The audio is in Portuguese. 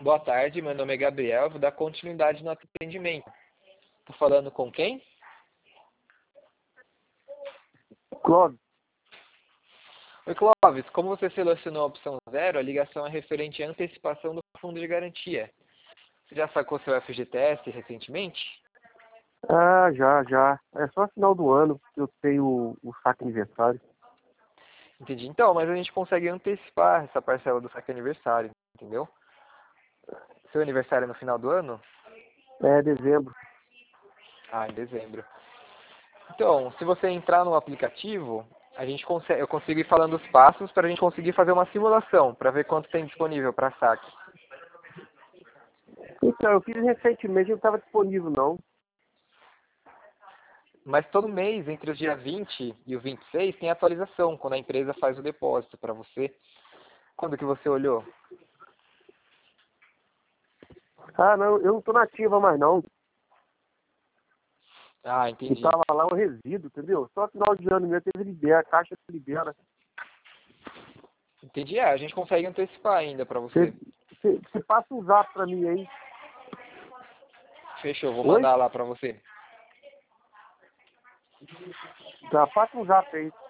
Boa tarde, meu nome é Gabriel, eu vou dar continuidade no atendimento. Tô falando com quem? Clóvis. Oi, Clóvis, como você selecionou a opção 0, a ligação é referente à antecipação do fundo de garantia. Você já sacou seu FGTS recentemente? Ah, já. É só final do ano que eu tenho o saque aniversário. Entendi. Então, mas a gente consegue antecipar essa parcela do saque aniversário, entendeu? Seu aniversário é no final do ano? É dezembro. Ah, em dezembro. Então, se você entrar no aplicativo, eu consigo ir falando os passos para a gente conseguir fazer uma simulação, para ver quanto tem disponível para saque. Então, eu fiz recentemente, não estava disponível não. Mas todo mês, entre os dias 20 e o 26, tem atualização, quando a empresa faz o depósito para você. Quando que você olhou? Ah, não, eu não estou nativa mais não. Ah, E entendi. tava lá o resíduo, entendeu? Só final de ano mesmo, teve libera, a caixa libera. Entendi. A gente consegue antecipar ainda para você. Você passa um zap pra mim aí. Fechou, vou Oi? mandar lá para você. Tá, passa um zap aí.